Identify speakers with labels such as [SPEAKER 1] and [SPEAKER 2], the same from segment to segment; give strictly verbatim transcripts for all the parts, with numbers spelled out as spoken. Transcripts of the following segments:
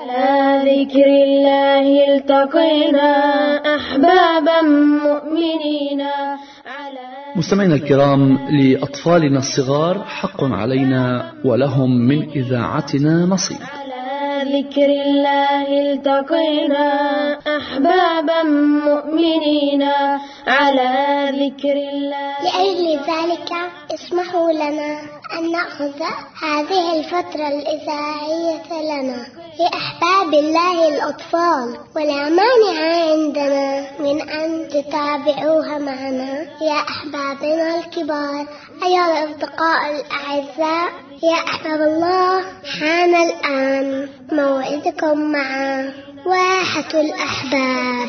[SPEAKER 1] على ذكر الله التقينا أحبابا مؤمنين.
[SPEAKER 2] مستمعينا الكرام، لأطفالنا الصغار حق علينا ولهم من إذاعتنا نصيب.
[SPEAKER 1] ذكر الله التقينا أحبابا مؤمنين على ذكر الله.
[SPEAKER 3] لأجل ذلك اسمحوا لنا أن نأخذ هذه الفترة الإذاعية لنا لأحباب الله الأطفال، ولا مانع عندنا من أن تتابعوها معنا يا أحبابنا الكبار. أيها الأصدقاء الأعزاء يا أحباب الله، حان الآن موعدكم مع واحة الأحباب.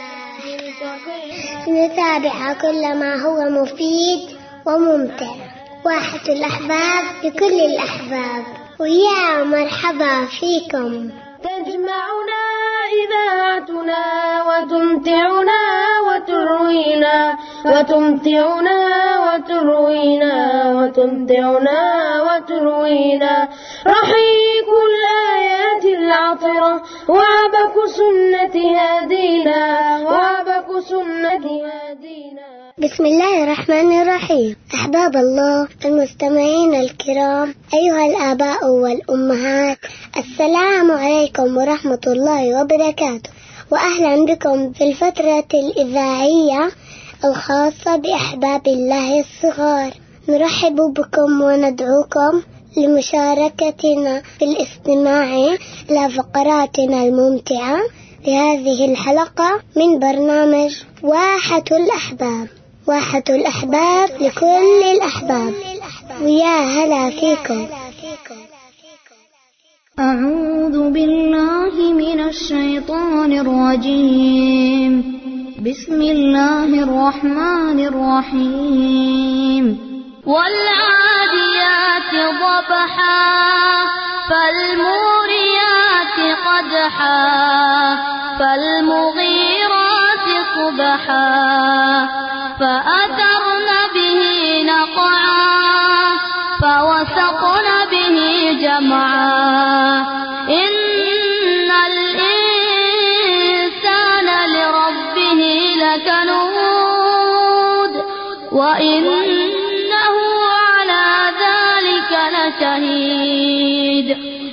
[SPEAKER 3] نتابع كل ما هو مفيد وممتع. واحة الأحباب لكل الأحباب، ويا مرحبا فيكم.
[SPEAKER 1] تجمعنا إذاعتنا وتمتعنا وتروينا وتمتعنا وتروينا وتمتعنا وتروينا رحيق الآيات العطرة وعبق سنة هادينا وعبق سنة هادينا.
[SPEAKER 3] بسم الله الرحمن الرحيم. أحباب الله المستمعين الكرام، أيها الآباء والأمهات، السلام عليكم ورحمة الله وبركاته، وأهلا بكم في الفترة الإذاعية الخاصة بأحباب الله الصغار. نرحب بكم وندعوكم لمشاركتنا في الاستماع إلى فقراتنا الممتعة لهذه الحلقة من برنامج واحة الأحباب. واحة الأحباب لكل الأحباب، ويا هلا فيكم.
[SPEAKER 4] أعوذ بالله من الشيطان الرجيم. بسم الله الرحمن الرحيم. والعاديات ضبحا فالموريات قدحا فالمغيرات صبحا فأثرن به نقعا فوسطن به جمعا إن الإنسان لربه لكنود وإنه على ذلك لشهيد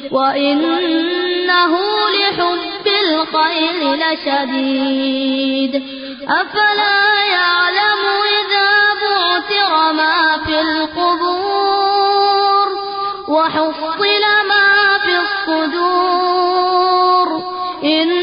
[SPEAKER 4] وإنه لحب الخير لشديد أفلا يعلم إذا بعثر ما في القبور وحصل ما في الصدور إن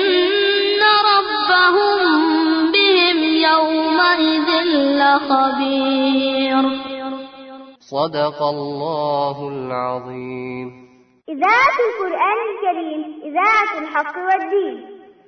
[SPEAKER 4] ربهم بهم يومئذ لخبير.
[SPEAKER 5] صدق الله العظيم.
[SPEAKER 6] إذاعة القرآن الكريم، إذاعة الحق والدين.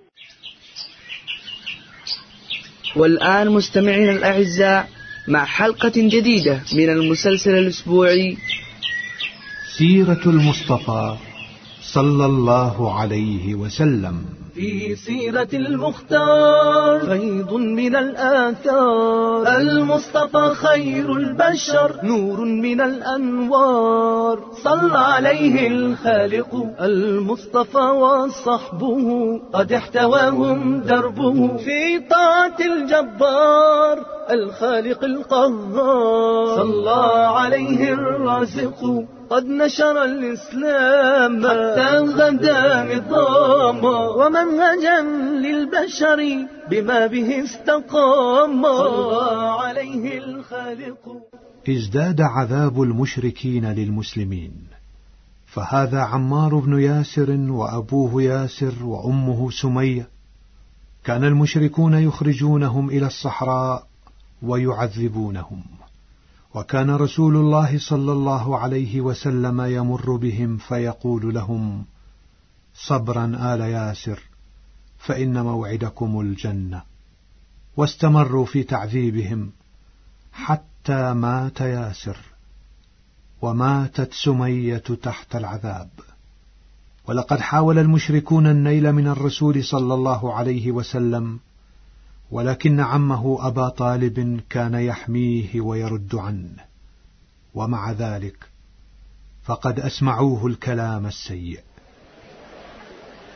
[SPEAKER 7] والآن مستمعين الأعزاء مع حلقة جديدة من المسلسل الأسبوعي
[SPEAKER 8] سيرة المصطفى صلى الله عليه وسلم.
[SPEAKER 9] في سيرة المختار فيض من الآثار، المصطفى خير البشر نور من الأنوار، صلى عليه الخالق المصطفى وصحبه، قد احتواهم دربه في طاعة الجبار الخالق القهار، صلى عليه الرازق قد نشر الإسلام حتى غدا نظاما ومنهجا للبشر بما به استقام، صلى عليه الخالق.
[SPEAKER 8] ازداد عذاب المشركين للمسلمين، فهذا عمار بن ياسر وأبوه ياسر وأمه سمية. كان المشركون يخرجونهم إلى الصحراء ويعذبونهم، وكان رسول الله صلى الله عليه وسلم يمر بهم فيقول لهم: صبرا آل ياسر فإن موعدكم الجنة. واستمروا في تعذيبهم حتى مات ياسر، وماتت سمية تحت العذاب. ولقد حاول المشركون النيل من الرسول صلى الله عليه وسلم، ولكن عمه أبا طالب كان يحميه ويرد عنه، ومع ذلك فقد أسمعوه الكلام السيء.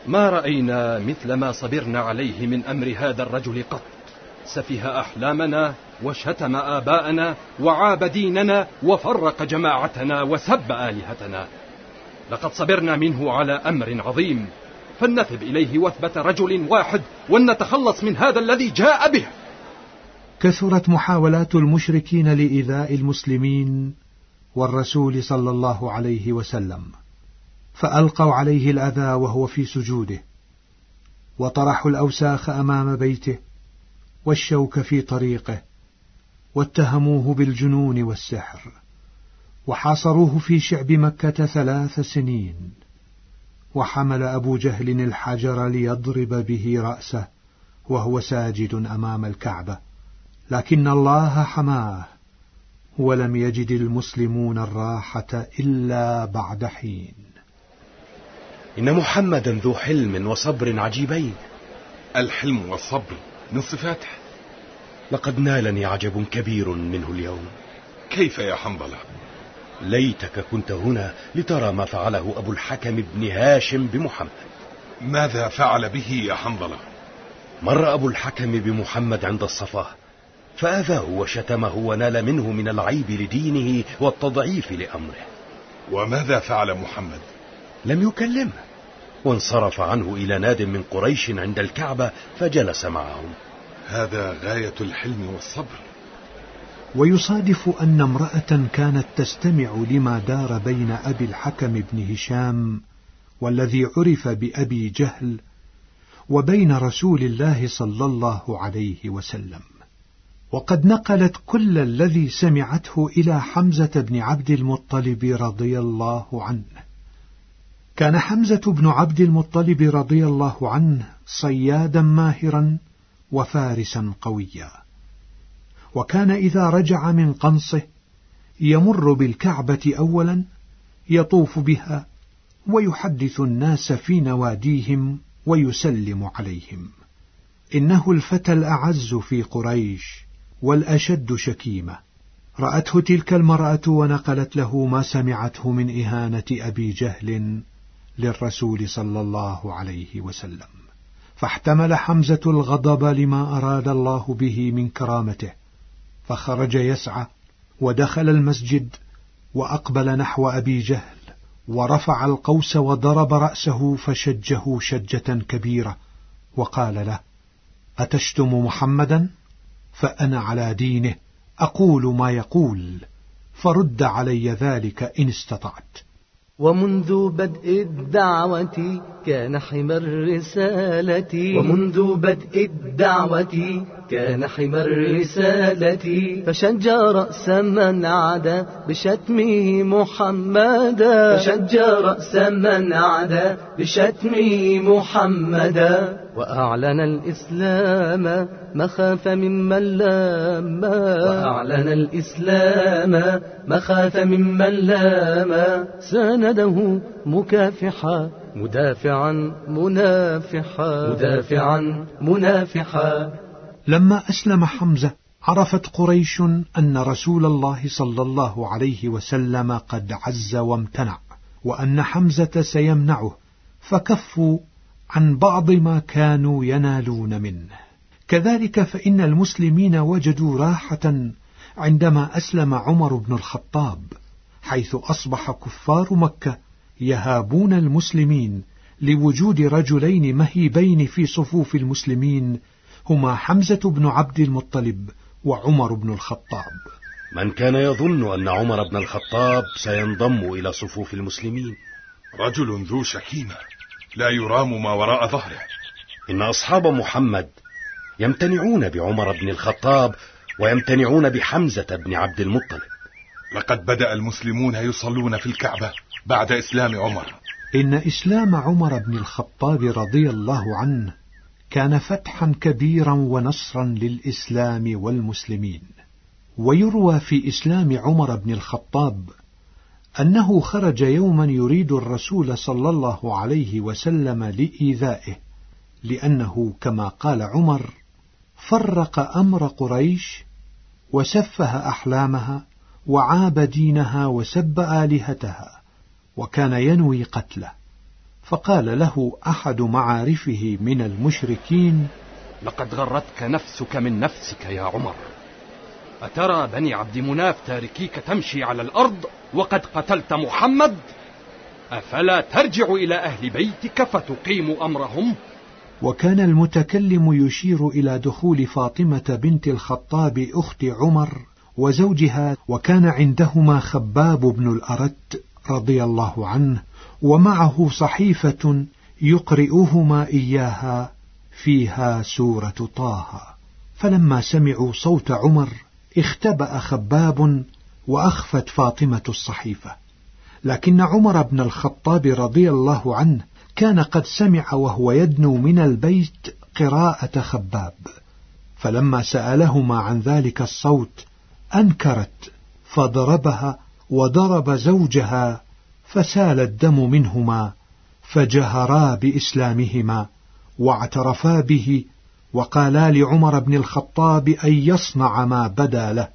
[SPEAKER 10] ما رأينا مثل ما صبرنا عليه من أمر هذا الرجل قط. سفه أحلامنا وشتم آباءنا وعاب ديننا وفرق جماعتنا وسب آلهتنا. لقد صبرنا منه على أمر عظيم، فلنذهب إليه وثبة رجل واحد ولنتخلص من هذا الذي جاء به.
[SPEAKER 8] كثرت محاولات المشركين لإيذاء المسلمين والرسول صلى الله عليه وسلم، فألقوا عليه الأذى وهو في سجوده، وطرحوا الأوساخ أمام بيته والشوك في طريقه، واتهموه بالجنون والسحر، وحاصروه في شعب مكة ثلاث سنين. وحمل أبو جهل الحجر ليضرب به رأسه وهو ساجد أمام الكعبة، لكن الله حماه، ولم يجد المسلمون الراحة إلا بعد حين.
[SPEAKER 11] إن محمدا ذو حلم وصبر عجيبين.
[SPEAKER 12] الحلم والصبر من صفاته.
[SPEAKER 11] لقد نالني عجب كبير منه اليوم.
[SPEAKER 12] كيف يا حنظلة؟
[SPEAKER 11] ليتك كنت هنا لترى ما فعله أبو الحكم بن هاشم بمحمد.
[SPEAKER 12] ماذا فعل به يا حنظلة؟
[SPEAKER 11] مر أبو الحكم بمحمد عند الصفا فأذاه وشتمه ونال منه من العيب لدينه والتضعيف لأمره.
[SPEAKER 12] وماذا فعل محمد؟
[SPEAKER 11] لم يكلمه، وانصرف عنه إلى ناد من قريش عند الكعبة فجلس معهم.
[SPEAKER 12] هذا غاية الحلم والصبر.
[SPEAKER 8] ويصادف أن امرأة كانت تستمع لما دار بين أبي الحكم بن هشام والذي عرف بأبي جهل وبين رسول الله صلى الله عليه وسلم، وقد نقلت كل الذي سمعته إلى حمزة بن عبد المطلب رضي الله عنه. كان حمزة بن عبد المطلب رضي الله عنه صيادا ماهرا وفارسا قويا، وكان إذا رجع من قنصه يمر بالكعبة أولا يطوف بها ويحدث الناس في نواديهم ويسلم عليهم. إنه الفتى الأعز في قريش والأشد شكيمة. رأته تلك المرأة ونقلت له ما سمعته من إهانة أبي جهل للرسول صلى الله عليه وسلم، فاحتمل حمزة الغضب لما أراد الله به من كرامته، فخرج يسعى ودخل المسجد وأقبل نحو أبي جهل ورفع القوس وضرب رأسه فشجه شجة كبيرة وقال له: أتشتم محمدا؟ فأنا على دينه أقول ما يقول، فرد علي ذلك إن استطعت.
[SPEAKER 9] ومنذ بدء الدعوة كان حمى الرسالة ومنذ بدء الدعوة كان حمى الرسالة فشج رأس من عدا بشتمه محمدا فشج رأس من عدا بشتمه محمدا وأعلن الإسلام مخاف ممن لام وأعلن الإسلام مخاف ممن لام سانده مكافحا مدافعا منافحا مدافعا منافحا.
[SPEAKER 8] لما أسلم حمزة عرفت قريش أن رسول الله صلى الله عليه وسلم قد عز وامتنع، وأن حمزة سيمنعه، فكفوا عن بعض ما كانوا ينالون منه. كذلك فإن المسلمين وجدوا راحة عندما أسلم عمر بن الخطاب، حيث أصبح كفار مكة يهابون المسلمين لوجود رجلين مهيبين في صفوف المسلمين، هما حمزة بن عبد المطلب وعمر بن الخطاب.
[SPEAKER 11] من كان يظن أن عمر بن الخطاب سينضم إلى صفوف المسلمين؟
[SPEAKER 12] رجل ذو شكيمة لا يرام ما وراء ظهره.
[SPEAKER 11] إن أصحاب محمد يمتنعون بعمر بن الخطاب ويمتنعون بحمزة بن عبد المطلب.
[SPEAKER 12] لقد بدأ المسلمون يصلون في الكعبة بعد إسلام عمر.
[SPEAKER 8] إن إسلام عمر بن الخطاب رضي الله عنه كان فتحا كبيرا ونصرا للإسلام والمسلمين. ويروى في إسلام عمر بن الخطاب أنه خرج يوما يريد الرسول صلى الله عليه وسلم لإيذائه، لأنه كما قال عمر فرق أمر قريش وسفه أحلامها وعاب دينها وسب آلهتها، وكان ينوي قتله، فقال له أحد معارفه من المشركين:
[SPEAKER 10] لقد غرتك نفسك من نفسك يا عمر. أترى بني عبد مناف تاركيك تمشي على الأرض وقد قتلت محمد؟ أفلا ترجع إلى أهل بيتك فتقيم أمرهم؟
[SPEAKER 8] وكان المتكلم يشير إلى دخول فاطمة بنت الخطاب أخت عمر وزوجها، وكان عندهما خباب بن الأرت رضي الله عنه، ومعه صحيفة يقرئهما إياها فيها سورة طه. فلما سمعوا صوت عمر اختبأ خباب وأخفت فاطمة الصحيفة، لكن عمر بن الخطاب رضي الله عنه كان قد سمع وهو يدنو من البيت قراءة خباب، فلما سألهما عن ذلك الصوت أنكرت، فضربها وضرب زوجها، فسال الدم منهما، فجهرا بإسلامهما واعترفا به، وقالا لعمر بن الخطاب أن يصنع ما بدا له.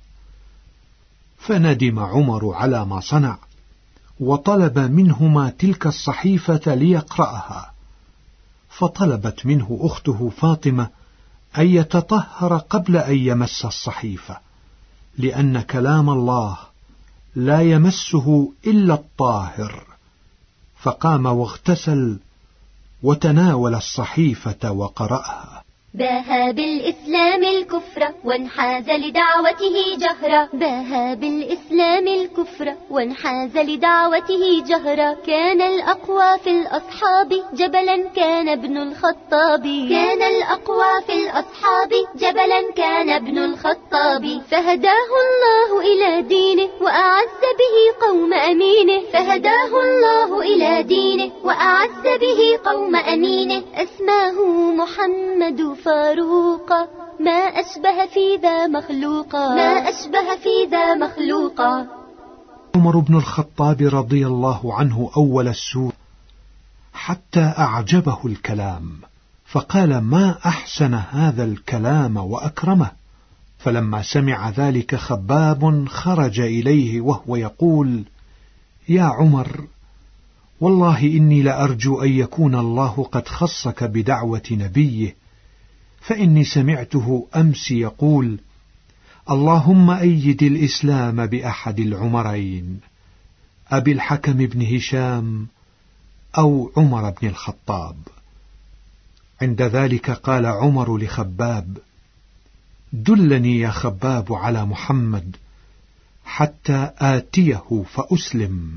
[SPEAKER 8] فندم عمر على ما صنع، وطلب منهما تلك الصحيفة ليقرأها، فطلبت منه أخته فاطمة أن يتطهر قبل أن يمس الصحيفة، لأن كلام الله لا يمسه إلا الطاهر. فقام واغتسل وتناول الصحيفة وقرأها:
[SPEAKER 13] باها بالإسلام الكفر وانحاز لدعوته جهرا، باها بالإسلام الكفر وانحاز لدعوته جهرا. كان الأقوى في الأصحاب جبلا كان ابن الخطاب، كان الأقوى في الأصحاب جبلا كان ابن الخطاب. فهداه الله إلى دينه وأعز به قوم أمينه، فهداه الله إلى دينه وأعز به قوم أمينه. أسماه محمد فاروقا، ما أشبه في ذا مخلوقا، ما أشبه في ذا مخلوقا.
[SPEAKER 8] عمر بن الخطاب رضي الله عنه أول السور حتى أعجبه الكلام، فقال: ما أحسن هذا الكلام وأكرمه. فلما سمع ذلك خباب خرج إليه وهو يقول: يا عمر، والله إني لأرجو أن يكون الله قد خصك بدعوة نبيه، فإني سمعته أمس يقول: اللهم أيد الإسلام بأحد العمرين، أبي الحكم بن هشام أو عمر بن الخطاب. عند ذلك قال عمر لخباب: دلني يا خباب على محمد حتى آتيه فأسلم.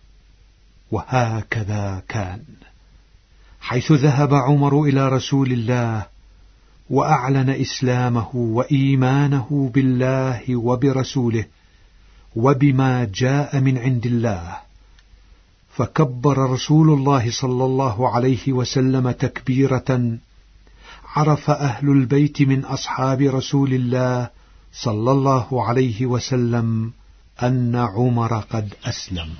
[SPEAKER 8] وهكذا كان، حيث ذهب عمر إلى رسول الله وأعلن إسلامه وإيمانه بالله وبرسوله وبما جاء من عند الله، فكبر رسول الله صلى الله عليه وسلم تكبيرة عرف أهل البيت من أصحاب رسول الله صلى الله عليه وسلم أن عمر قد أسلم.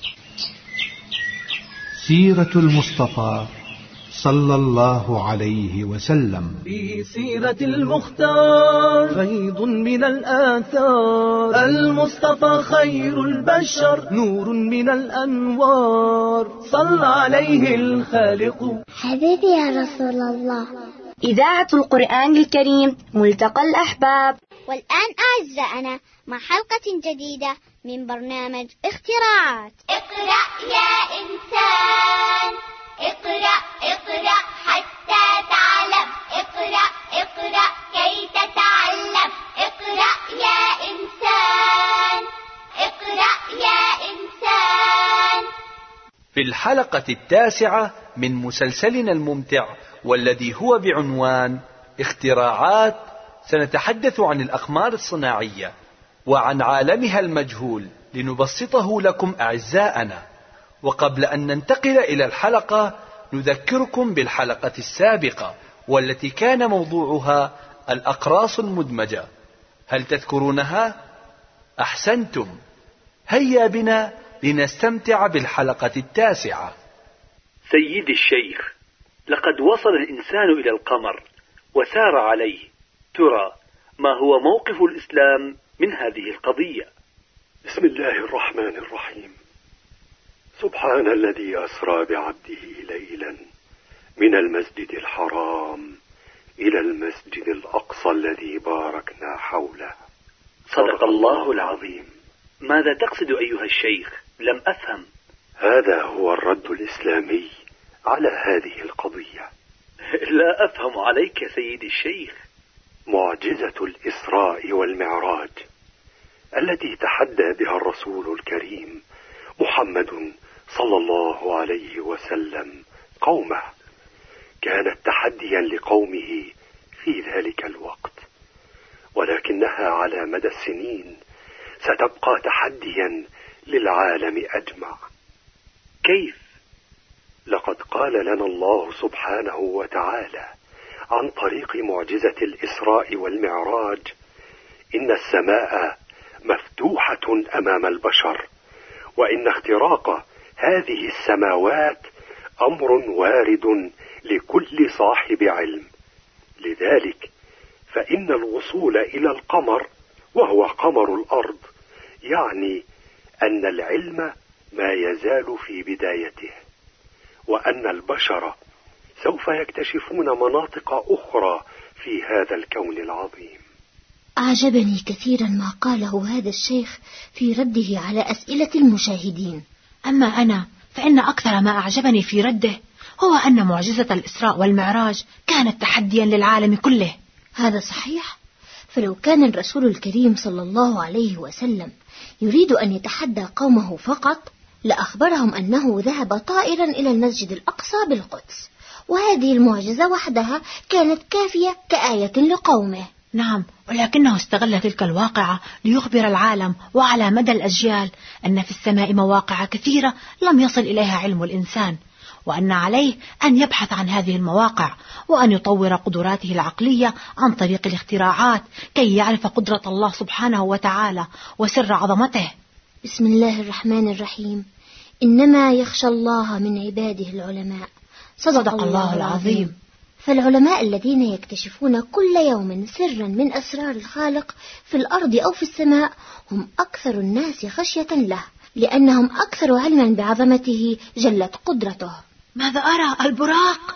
[SPEAKER 8] سيرة المصطفى صلى الله عليه وسلم.
[SPEAKER 9] في سيرة المختار فيض من الآثار، المصطفى خير البشر نور من الأنوار، صلى عليه الخالق.
[SPEAKER 3] حبيبي يا رسول الله.
[SPEAKER 1] إذاعة القرآن الكريم ملتقى الأحباب.
[SPEAKER 6] والآن أعزائنا مع حلقة جديدة من برنامج اختراعات.
[SPEAKER 4] اقرأ يا إنسان، اقرأ اقرأ حتى تعلم، اقرأ اقرأ كي تتعلم. اقرأ يا إنسان، اقرأ يا إنسان.
[SPEAKER 2] في الحلقة التاسعة من مسلسلنا الممتع والذي هو بعنوان اختراعات، سنتحدث عن الأقمار الصناعية وعن عالمها المجهول لنبسطه لكم أعزائنا. وقبل أن ننتقل إلى الحلقة نذكركم بالحلقة السابقة والتي كان موضوعها الأقراص المدمجة. هل تذكرونها؟ أحسنتم. هيا بنا لنستمتع بالحلقة التاسعة.
[SPEAKER 14] سيدي الشيخ، لقد وصل الإنسان إلى القمر وسار عليه، ترى ما هو موقف الإسلام من هذه القضية؟
[SPEAKER 15] بسم الله الرحمن الرحيم. سبحان الذي أسرى بعبده ليلا من المسجد الحرام إلى المسجد الأقصى الذي باركنا حوله.
[SPEAKER 14] صدق الله العظيم. ماذا تقصد أيها الشيخ؟ لم أفهم.
[SPEAKER 15] هذا هو الرد الإسلامي على هذه القضية.
[SPEAKER 14] لا أفهم عليك سيدي الشيخ.
[SPEAKER 15] معجزة الإسراء والمعراج التي تحدى بها الرسول الكريم محمد صلى الله عليه وسلم قومه كانت تحديا لقومه في ذلك الوقت، ولكنها على مدى السنين ستبقى تحديا للعالم أجمع.
[SPEAKER 14] كيف؟
[SPEAKER 15] لقد قال لنا الله سبحانه وتعالى عن طريق معجزة الإسراء والمعراج: إن السماء مفتوحة أمام البشر، وإن اختراق هذه السماوات أمر وارد لكل صاحب علم. لذلك فإن الوصول إلى القمر وهو قمر الأرض يعني أن العلم ما يزال في بدايته، وأن البشر سوف يكتشفون مناطق أخرى في هذا الكون العظيم.
[SPEAKER 16] أعجبني كثيرا ما قاله هذا الشيخ في رده على أسئلة المشاهدين.
[SPEAKER 17] أما أنا فإن أكثر ما أعجبني في رده هو أن معجزة الإسراء والمعراج كانت تحديا للعالم كله.
[SPEAKER 16] هذا صحيح، فلو كان الرسول الكريم صلى الله عليه وسلم يريد أن يتحدى قومه فقط لأخبرهم أنه ذهب طائرا إلى المسجد الأقصى بالقدس، وهذه المعجزة وحدها كانت كافية كآية لقومه.
[SPEAKER 17] نعم، ولكنه استغل تلك الواقعة ليخبر العالم وعلى مدى الأجيال أن في السماء مواقع كثيرة لم يصل إليها علم الإنسان، وأن عليه أن يبحث عن هذه المواقع وأن يطور قدراته العقلية عن طريق الاختراعات كي يعرف قدرة الله سبحانه وتعالى وسر عظمته.
[SPEAKER 16] بسم الله الرحمن الرحيم. إنما يخشى الله من عباده العلماء. صدق, صدق الله العظيم. فالعلماء الذين يكتشفون كل يوم سرا من أسرار الخالق في الأرض أو في السماء هم أكثر الناس خشية له، لأنهم أكثر علما بعظمته جلت قدرته.
[SPEAKER 17] ماذا أرى؟ البراق.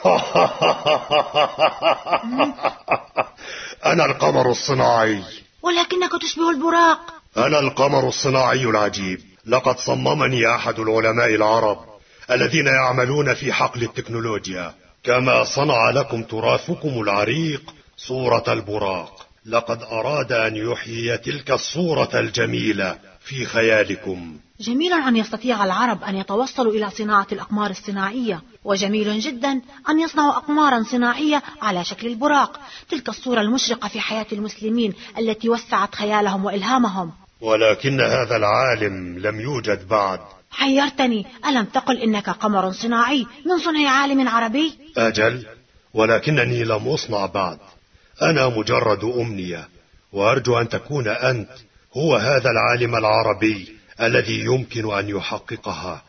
[SPEAKER 18] أنا القمر الصناعي.
[SPEAKER 17] ولكنك تشبه البراق.
[SPEAKER 18] أنا القمر الصناعي العجيب. لقد صممني أحد العلماء العرب الذين يعملون في حقل التكنولوجيا، كما صنع لكم تراثكم العريق صورة البراق. لقد أراد أن يحيي تلك الصورة الجميلة في خيالكم.
[SPEAKER 17] جميل أن يستطيع العرب أن يتوصلوا إلى صناعة الأقمار الصناعية، وجميل جدا أن يصنعوا أقمارا صناعية على شكل البراق، تلك الصورة المشرقة في حياة المسلمين التي وسعت خيالهم وإلهامهم.
[SPEAKER 18] ولكن هذا العالم لم يوجد بعد.
[SPEAKER 17] حيرتني، ألم تقل إنك قمر صناعي من صنع عالم عربي؟
[SPEAKER 18] أجل، ولكنني لم أصنع بعد. أنا مجرد أمنية، وأرجو أن تكون أنت هو هذا العالم العربي الذي يمكن أن يحققها،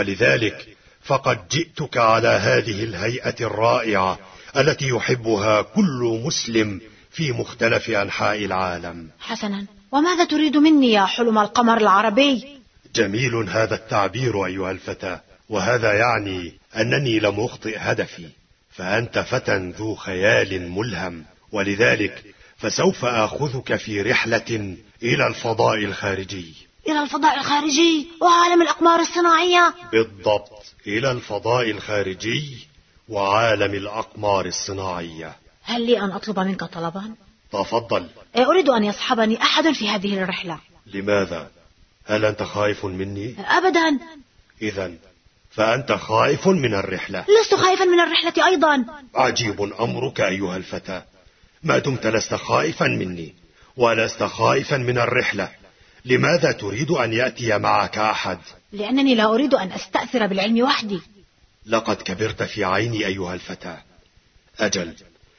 [SPEAKER 18] ولذلك فقد جئتك على هذه الهيئة الرائعة التي يحبها كل مسلم في مختلف أنحاء العالم.
[SPEAKER 17] حسنا، وماذا تريد مني يا حلم القمر العربي؟
[SPEAKER 18] جميل هذا التعبير أيها الفتى، وهذا يعني أنني لم أخطئ هدفي، فأنت فتى ذو خيال ملهم، ولذلك فسوف آخذك في رحلة إلى الفضاء الخارجي.
[SPEAKER 17] إلى الفضاء الخارجي وعالم الأقمار الصناعية؟
[SPEAKER 18] بالضبط، إلى الفضاء الخارجي وعالم الأقمار الصناعية.
[SPEAKER 17] هل لي أن أطلب منك طلبا؟
[SPEAKER 18] تفضل.
[SPEAKER 17] أريد أن يصحبني أحد في هذه الرحلة.
[SPEAKER 18] لماذا؟ هل أنت خائف مني؟
[SPEAKER 17] أبدا.
[SPEAKER 18] إذن فأنت خائف من الرحلة؟
[SPEAKER 17] لست خائفا من الرحلة أيضا.
[SPEAKER 18] عجيب أمرك أيها الفتى، ما دمت لست خائفا مني ولست خائفا من الرحلة، لماذا تريد أن يأتي معك أحد؟
[SPEAKER 17] لأنني لا أريد أن أستأثر بالعلم وحدي.
[SPEAKER 18] لقد كبرت في عيني أيها الفتى. أجل،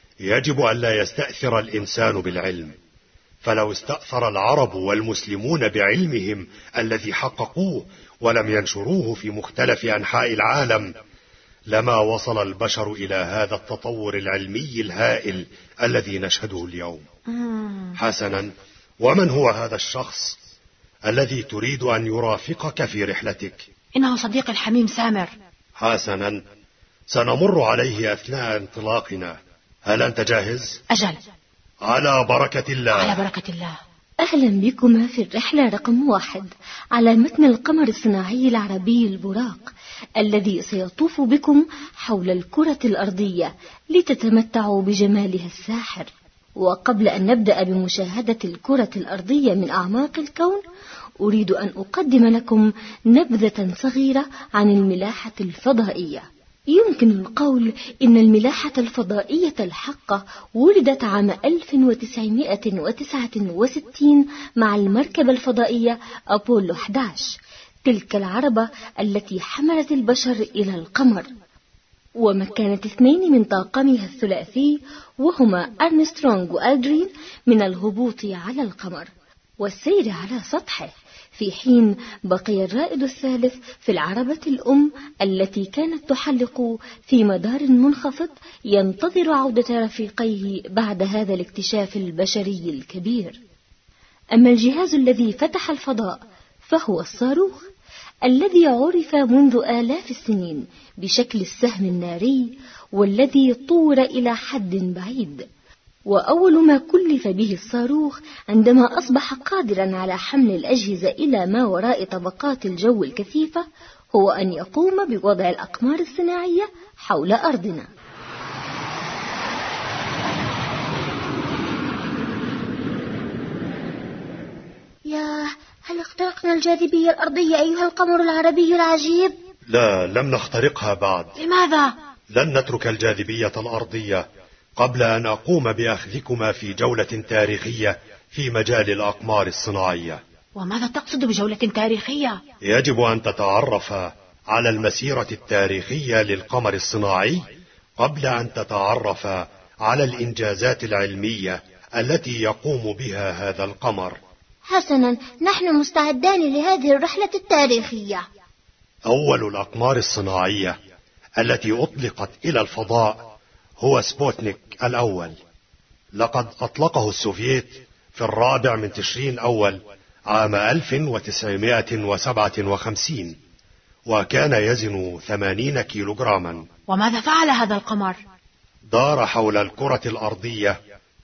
[SPEAKER 18] يجب أن لا يستأثر الإنسان بالعلم، فلو استأثر العرب والمسلمون بعلمهم الذي حققوه ولم ينشروه في مختلف أنحاء العالم لما وصل البشر إلى هذا التطور العلمي الهائل الذي نشهده اليوم. حسنا، ومن هو هذا الشخص الذي تريد أن يرافقك في رحلتك؟
[SPEAKER 17] إنه صديقي الحميم سامر.
[SPEAKER 18] حسنا، سنمر عليه أثناء انطلاقنا. هل أنت جاهز؟
[SPEAKER 17] أجل.
[SPEAKER 18] على بركة الله.
[SPEAKER 17] على بركة الله.
[SPEAKER 19] أهلا بكما في الرحلة رقم واحد على متن القمر الصناعي العربي البراق، الذي سيطوف بكم حول الكرة الأرضية لتتمتعوا بجمالها الساحر. وقبل أن نبدأ بمشاهدة الكرة الأرضية من أعماق الكون، أريد أن أقدم لكم نبذة صغيرة عن الملاحة الفضائية. يمكن القول إن الملاحة الفضائية الحقة ولدت عام ألف وتسعمائة وتسعة وستين مع المركبة الفضائية أبولو أحد عشر، تلك العربة التي حملت البشر إلى القمر، ومكنت اثنين من طاقمها الثلاثي وهما أرمسترونغ وألدرين من الهبوط على القمر والسير على سطحه، في حين بقي الرائد الثالث في العربة الأم التي كانت تحلق في مدار منخفض ينتظر عودة رفيقيه بعد هذا الاكتشاف البشري الكبير. أما الجهاز الذي فتح الفضاء فهو الصاروخ، الذي عرف منذ آلاف السنين بشكل السهم الناري، والذي طور إلى حد بعيد. وأول ما كلف به الصاروخ عندما أصبح قادرا على حمل الأجهزة إلى ما وراء طبقات الجو الكثيفة هو أن يقوم بوضع الأقمار الصناعية حول أرضنا.
[SPEAKER 16] ياه، هل اخترقنا الجاذبية الأرضية أيها القمر العربي العجيب؟
[SPEAKER 18] لا، لم نخترقها بعد.
[SPEAKER 17] لماذا؟
[SPEAKER 18] لن نترك الجاذبية الأرضية قبل أن أقوم بأخذكما في جولة تاريخية في مجال الأقمار الصناعية.
[SPEAKER 17] وماذا تقصد بجولة تاريخية؟
[SPEAKER 18] يجب أن تتعرف على المسيرة التاريخية للقمر الصناعي قبل أن تتعرف على الإنجازات العلمية التي يقوم بها هذا القمر.
[SPEAKER 16] حسنا، نحن مستعدان لهذه الرحلة التاريخية.
[SPEAKER 18] أول الأقمار الصناعية التي أطلقت إلى الفضاء هو سبوتنيك الأول. لقد أطلقه السوفييت في الرابع من تشرين أول عام ألف وتسعمائة وسبعة وخمسين، وكان يزن ثمانين كيلوغراما.
[SPEAKER 17] وماذا فعل هذا القمر؟
[SPEAKER 18] دار حول الكرة الأرضية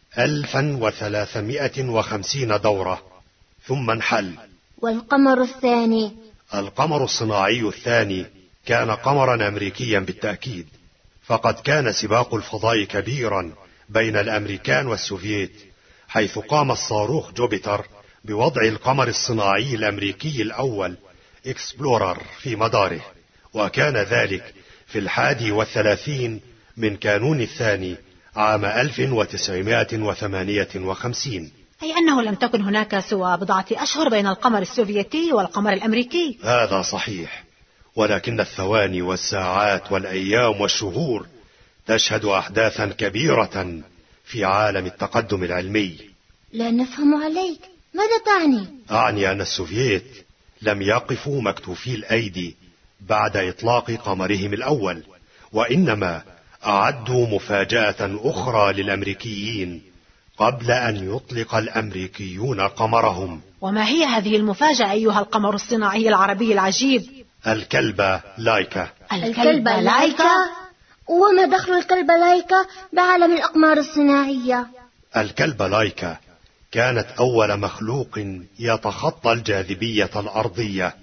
[SPEAKER 18] ألفا وثلاثمائة وخمسين دورة ثم انحل.
[SPEAKER 16] والقمر الثاني؟
[SPEAKER 18] القمر الصناعي الثاني كان قمرا أمريكيا بالتأكيد، فقد كان سباق الفضاء كبيرا بين الأمريكان والسوفييت، حيث قام الصاروخ جوبيتر بوضع القمر الصناعي الأمريكي الأول إكسبلورر في مداره، وكان ذلك في الحادي والثلاثين من كانون الثاني عام ألف وتسعمائة وثمانية وخمسين.
[SPEAKER 17] أي أنه لم تكن هناك سوى بضعة أشهر بين القمر السوفيتي والقمر الأمريكي.
[SPEAKER 18] هذا صحيح، ولكن الثواني والساعات والأيام والشهور تشهد أحداثا كبيرة في عالم التقدم العلمي.
[SPEAKER 16] لا نفهم عليك، ماذا تعني؟
[SPEAKER 18] أعني أن السوفييت لم يقفوا مكتوفي الأيدي بعد إطلاق قمرهم الأول، وإنما أعدوا مفاجأة أخرى للأمريكيين قبل أن يطلق الأمريكيون قمرهم.
[SPEAKER 17] وما هي هذه المفاجأة أيها القمر الصناعي العربي العجيب؟
[SPEAKER 18] الكلبة لايكا.
[SPEAKER 16] الكلبة لايكا؟ وما دخل الكلبة لايكا بعالم الأقمار الصناعية؟
[SPEAKER 18] الكلبة لايكا كانت أول مخلوق يتخطى الجاذبية الأرضية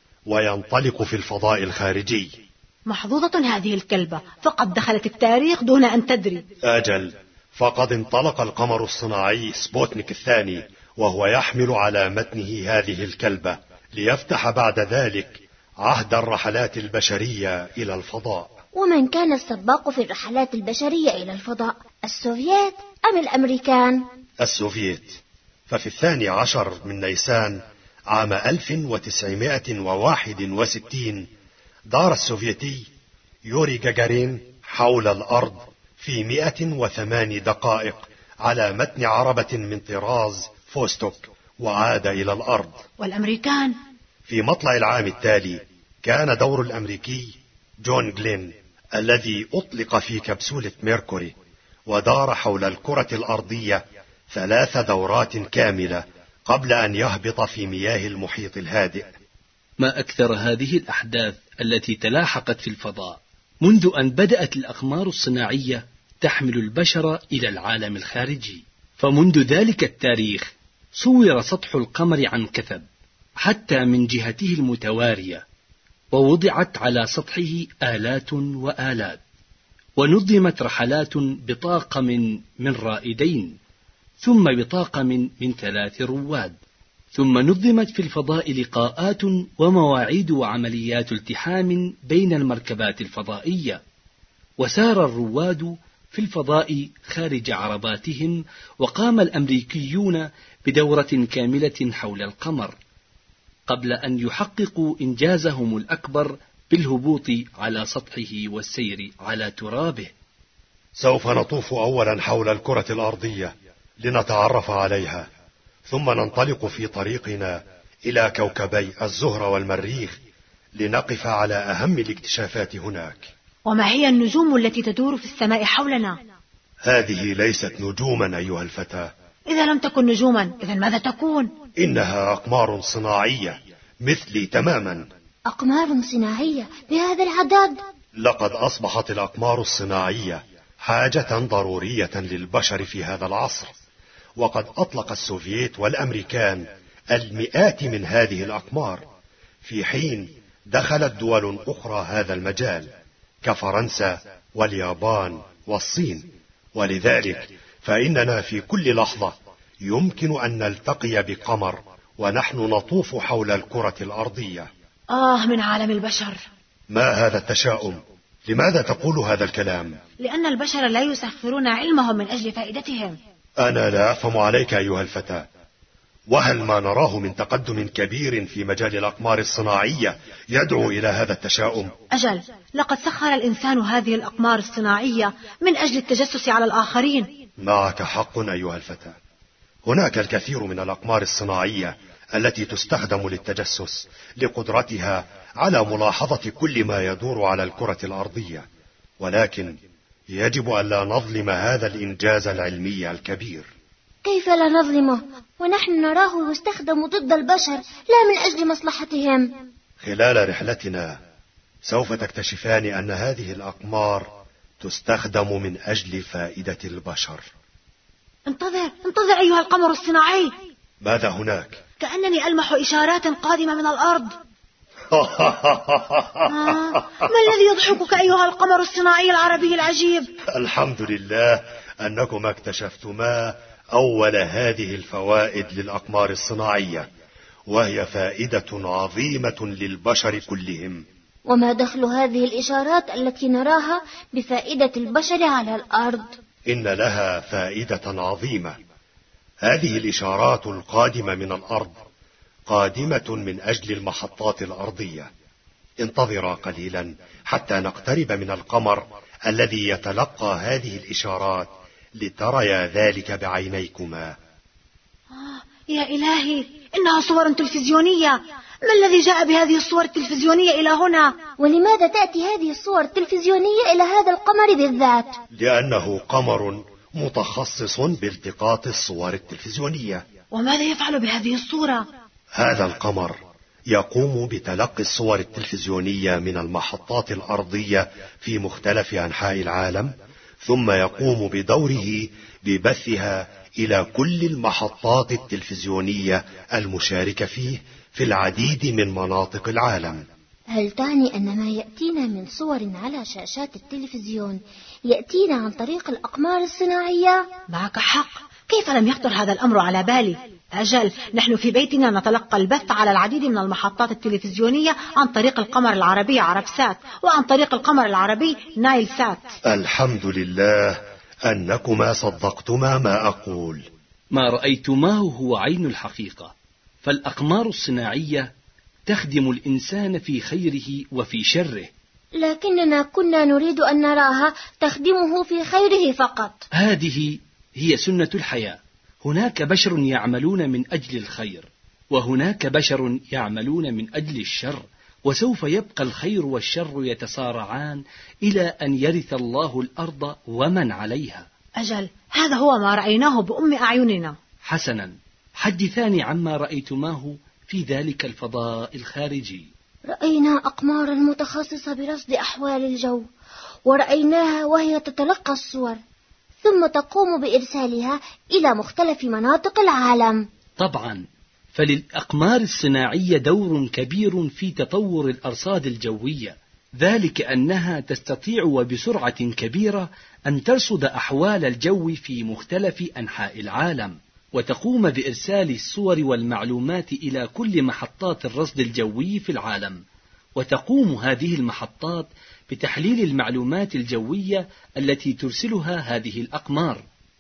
[SPEAKER 18] وينطلق في الفضاء الخارجي.
[SPEAKER 17] محظوظة هذه الكلبة، فقد دخلت التاريخ دون أن تدري.
[SPEAKER 18] أجل، فقد انطلق القمر الصناعي سبوتنيك الثاني وهو يحمل على متنه هذه الكلبة، ليفتح بعد ذلك عهد الرحلات البشرية إلى الفضاء.
[SPEAKER 16] ومن كان السباق في الرحلات البشرية إلى الفضاء، السوفييت أم الأمريكان؟
[SPEAKER 18] السوفييت. ففي الثاني عشر من نيسان عام ألف وتسعمائة وواحد وستين دار السوفيتي يوري جاجارين حول الأرض في مئة وثماني دقائق على متن عربة من طراز فوستوك وعاد إلى الأرض.
[SPEAKER 17] والأمريكان؟
[SPEAKER 18] في مطلع العام التالي كان دور الأمريكي جون جلين الذي أطلق في كبسولة ميركوري ودار حول الكرة الأرضية ثلاث دورات كاملة قبل أن يهبط في مياه المحيط الهادئ.
[SPEAKER 2] ما أكثر هذه الأحداث التي تلاحقت في الفضاء منذ أن بدأت الأقمار الصناعية تحمل البشر إلى العالم الخارجي. فمنذ ذلك التاريخ صور سطح القمر عن كثب حتى من جهته المتوارية، ووضعت على سطحه آلات وآلات، ونظمت رحلات بطاقم من رائدين، ثم بطاقم من ثلاث رواد، ثم نظمت في الفضاء لقاءات ومواعيد وعمليات التحام بين المركبات الفضائية، وسار الرواد في الفضاء خارج عرباتهم، وقام الأمريكيون بدورة كاملة حول القمر قبل أن يحققوا إنجازهم الأكبر بالهبوط على سطحه والسير على ترابه.
[SPEAKER 18] سوف نطوف أولا حول الكرة الأرضية لنتعرف عليها، ثم ننطلق في طريقنا إلى كوكبي الزهرة والمريخ لنقف على أهم الاكتشافات هناك.
[SPEAKER 17] وما هي النجوم التي تدور في السماء حولنا؟
[SPEAKER 18] هذه ليست نجوما أيها الفتى.
[SPEAKER 17] إذا لم تكن نجوما، إذا ماذا تكون؟
[SPEAKER 18] إنها أقمار صناعية مثلي تماما.
[SPEAKER 16] أقمار صناعية بهذا العدد؟
[SPEAKER 18] لقد أصبحت الأقمار الصناعية حاجة ضرورية للبشر في هذا العصر، وقد أطلق السوفييت والأمريكان المئات من هذه الأقمار، في حين دخلت دول أخرى هذا المجال كفرنسا واليابان والصين. ولذلك فإننا في كل لحظة يمكن أن نلتقي بقمر ونحن نطوف حول الكرة الأرضية.
[SPEAKER 17] آه من عالم البشر.
[SPEAKER 18] ما هذا التشاؤم؟ لماذا تقول هذا الكلام؟
[SPEAKER 17] لأن البشر لا يسخرون علمهم من أجل فائدتهم.
[SPEAKER 18] أنا لا أفهم عليك أيها الفتى. وهل ما نراه من تقدم كبير في مجال الأقمار الصناعية يدعو إلى هذا التشاؤم؟
[SPEAKER 17] أجل، لقد سخر الإنسان هذه الأقمار الصناعية من أجل التجسس على الآخرين.
[SPEAKER 18] معك حق أيها الفتى. هناك الكثير من الأقمار الصناعية التي تستخدم للتجسس لقدرتها على ملاحظة كل ما يدور على الكرة الأرضية، ولكن يجب أن لا نظلم هذا الإنجاز العلمي الكبير.
[SPEAKER 16] كيف لا نظلمه ونحن نراه يستخدم ضد البشر لا من أجل مصلحتهم؟
[SPEAKER 18] خلال رحلتنا سوف تكتشفان أن هذه الأقمار تستخدم من أجل فائدة البشر.
[SPEAKER 17] انتظر انتظر أيها القمر الصناعي.
[SPEAKER 18] ماذا هناك؟
[SPEAKER 17] كأنني ألمح إشارات قادمة من الأرض. آه، ما الذي يضحكك أيها القمر الصناعي العربي العجيب؟
[SPEAKER 18] الحمد لله أنكم اكتشفتما أول هذه الفوائد للأقمار الصناعية، وهي فائدة عظيمة للبشر كلهم.
[SPEAKER 16] وما دخل هذه الإشارات التي نراها بفائدة البشر على الأرض؟
[SPEAKER 18] إن لها فائدة عظيمة. هذه الإشارات القادمة من الأرض قادمة من أجل المحطات الأرضية. انتظرا قليلا حتى نقترب من القمر الذي يتلقى هذه الإشارات لتريا ذلك بعينيكما.
[SPEAKER 17] آه يا إلهي، إنها صور تلفزيونية. ما الذي جاء بهذه الصور التلفزيونية إلى هنا؟
[SPEAKER 16] ولماذا تأتي هذه الصور التلفزيونية إلى هذا القمر بالذات؟
[SPEAKER 18] لأنه قمر متخصص بالتقاط الصور التلفزيونية.
[SPEAKER 17] وماذا يفعل بهذه الصورة؟
[SPEAKER 18] هذا القمر يقوم بتلقي الصور التلفزيونية من المحطات الأرضية في مختلف أنحاء العالم، ثم يقوم بدوره ببثها إلى كل المحطات التلفزيونية المشاركة فيه في العديد من مناطق العالم.
[SPEAKER 16] هل تعني أن ما يأتينا من صور على شاشات التلفزيون يأتينا عن طريق الأقمار الصناعية؟
[SPEAKER 17] معك حق. كيف لم يخطر هذا الأمر على بالي؟ أجل، نحن في بيتنا نتلقى البث على العديد من المحطات التلفزيونية عن طريق القمر العربي عربسات، وعن طريق القمر العربي نايل سات.
[SPEAKER 18] الحمد لله أنكما صدقتما ما أقول.
[SPEAKER 2] ما رأيتماه هو عين الحقيقة، فالأقمار الصناعية تخدم الإنسان في خيره وفي شره.
[SPEAKER 16] لكننا كنا نريد أن نراها تخدمه في خيره فقط.
[SPEAKER 2] هذه هي سنة الحياة. هناك بشر يعملون من أجل الخير، وهناك بشر يعملون من أجل الشر، وسوف يبقى الخير والشر يتصارعان إلى أن يرث الله الأرض ومن عليها.
[SPEAKER 17] أجل، هذا هو ما رأيناه بأم أعيننا.
[SPEAKER 2] حسنا، حدثاني عما رأيتماه في ذلك الفضاء الخارجي.
[SPEAKER 16] رأينا أقمارا متخصصة برصد أحوال الجو، ورأيناها وهي تتلقى الصور ثم تقوم بإرسالها إلى مختلف مناطق العالم.
[SPEAKER 2] طبعا، فللأقمار الصناعية دور كبير في تطور الأرصاد الجوية، ذلك أنها تستطيع وبسرعة كبيرة أن ترصد أحوال الجو في مختلف أنحاء العالم، وتقوم بإرسال الصور والمعلومات إلى كل محطات الرصد الجوي في العالم، وتقوم هذه المحطات بتحليل المعلومات الجوية التي ترسلها هذه الأقمار،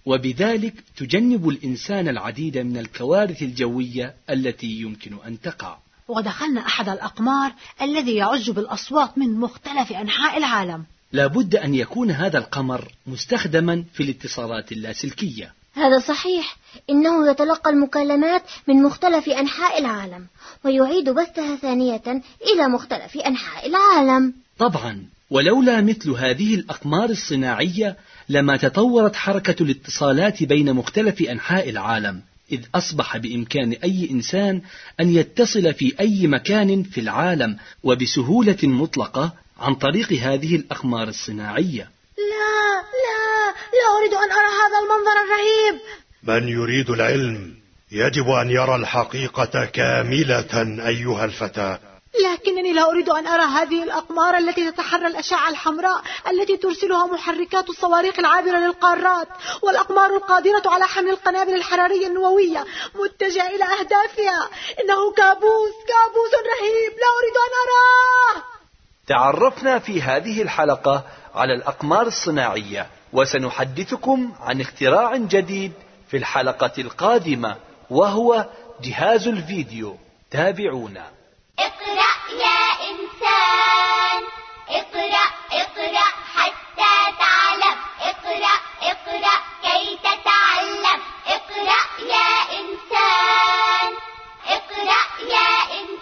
[SPEAKER 2] وبذلك تجنب الإنسان العديد من الكوارث الجوية التي يمكن أن تقع.
[SPEAKER 17] ودخلنا أحد الأقمار الذي يعج بالأصوات من مختلف أنحاء العالم.
[SPEAKER 2] لا بد أن يكون هذا القمر مستخدما في الاتصالات اللاسلكية.
[SPEAKER 16] هذا صحيح، إنه يتلقى المكالمات من مختلف أنحاء العالم ويعيد بثها ثانية إلى مختلف أنحاء العالم.
[SPEAKER 2] طبعا، ولولا مثل هذه الأقمار الصناعية لما تطورت حركة الاتصالات بين مختلف أنحاء العالم، إذ أصبح بإمكان أي إنسان أن يتصل في أي مكان في العالم وبسهولة مطلقة عن طريق هذه الأقمار الصناعية.
[SPEAKER 16] لا لا لا أريد أن أرى هذا المنظر الرهيب.
[SPEAKER 18] من يريد العلم يجب أن يرى الحقيقة كاملة أيها الفتى.
[SPEAKER 17] لكنني لا أريد أن أرى هذه الأقمار التي تتحرى الأشعة الحمراء التي ترسلها محركات الصواريخ العابرة للقارات، والأقمار القادرة على حمل القنابل الحرارية النووية متجهة إلى أهدافها. إنه كابوس كابوس رهيب، لا أريد أن أراه.
[SPEAKER 2] تعرفنا في هذه الحلقة على الأقمار الصناعية، وسنحدثكم عن اختراع جديد في الحلقة القادمة، وهو جهاز الفيديو. تابعونا.
[SPEAKER 4] اقرأ يا إنسان، اقرأ اقرأ حتى تعلم، اقرأ اقرأ كي تتعلم، اقرأ يا إنسان، اقرأ يا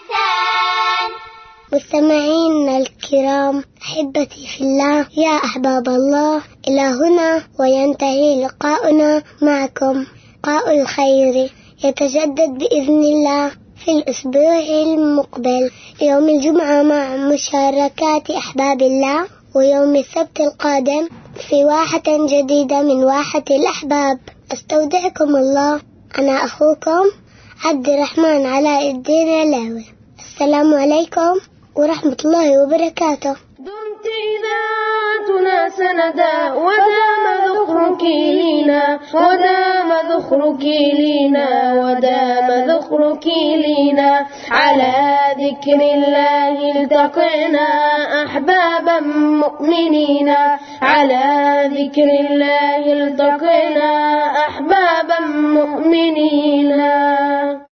[SPEAKER 4] إنسان.
[SPEAKER 3] مستمعينا الكرام، أحبتي في الله، يا أحباب الله، إلى هنا وينتهي لقاؤنا معكم. لقاء الخير يتجدد بإذن الله في الأسبوع المقبل، يوم الجمعة مع مشاركات أحباب الله، ويوم السبت القادم في واحة جديدة من واحة الأحباب. أستودعكم الله، أنا أخوكم عبد الرحمن علاء الدين علاوي. السلام عليكم ورحمة الله وبركاته.
[SPEAKER 20] دمت إذاعتنا سندا، ودام ذخرك لينا، ودام ذخرك لينا، ودام ذخرك لينا. على ذكر الله التقينا أحبابا مؤمنين، على ذكر الله التقينا أحبابا مؤمنين.